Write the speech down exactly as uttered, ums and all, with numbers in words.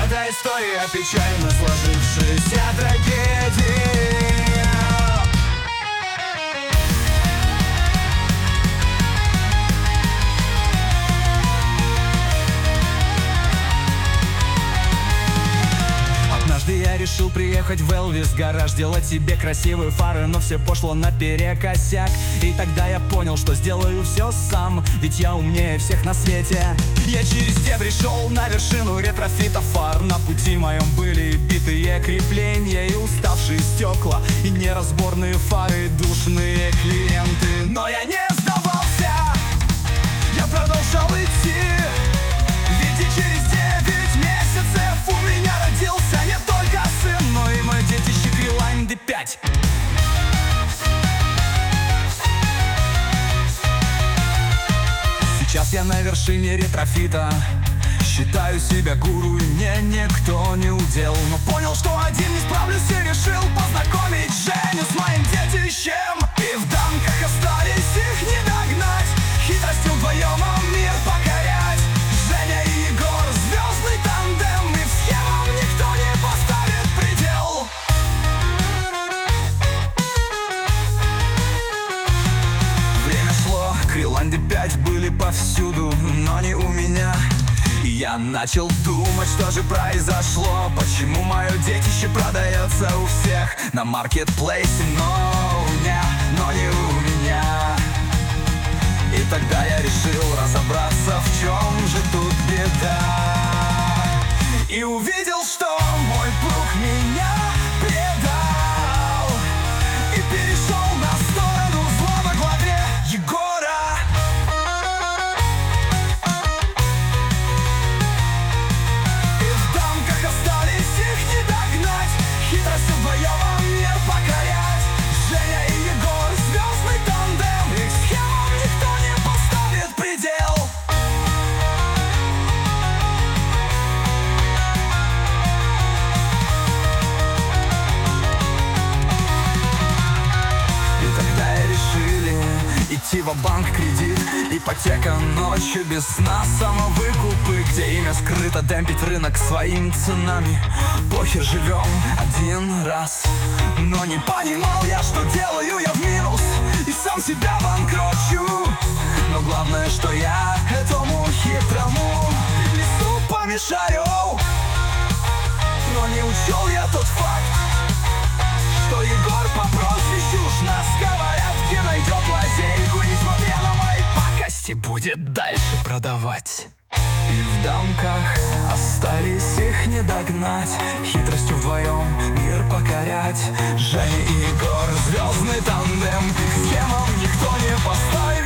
Это история печально сложившейся трагедии. Однажды я решил приехать в Элвис гараж, делать себе красивые фары, но все пошло наперекосяк. И тогда я понял, что сделаю все сам, ведь я умнее всех на свете. Я через дебри шел на вершину ретрофита фар. На пути моем были битые крепления и уставшие стекла, и неразборные фары, душные клиенты. Но я не сдавался, я продолжал идти. Ведь и через девять месяцев у меня родился не только сын, но и мой детище Крилайн ди пять. Сейчас я на вершине ретрофита, считаю себя гуру, и мне никто не удел. Но понял, что один не справлюсь, и решил познакомить Женю с моим детищем. И в данках остались, их не догнать, хитростью вдвоем мир покорять. Женя и Егор, звездный тандем, и схемам никто не поставит предел. Время шло, Крилайн ди пять были повсюду, но не у меня. И я начал думать, что же произошло, почему мое детище продается у всех на маркетплейсе, но у меня, но не у меня. И тогда я решил разобраться, в чем же тут беда. И увидел, что мой друг меня предал, и перешел на сторону зла во главе Егора. И в дамках остались, их не догнать, хитростью вдвоем мир покорять. Женя и Егор, звездный тандем, их схемам никто не поставит предел. И тогда и решили идти ва-банк, кредит, ипотека ночью без сна, самовыкупы, где имя скрыто, демпить рынок своими ценами. Похер, живем один раз. Но не понимал я, что делаю я в минус, и сам себя банкрочу. Но главное, что я этому хитрому лесу помешаю. Но не учел я тот факт, что Егор по прозвищу уж на сковородке найдет лазейку, несмотря на мои пакости, будет дальше продавать. И в дамках остались, их не догнать, хитростью вдвоем мир покорять. Женя и Егор, звездный тандем, их схемам никто не поставит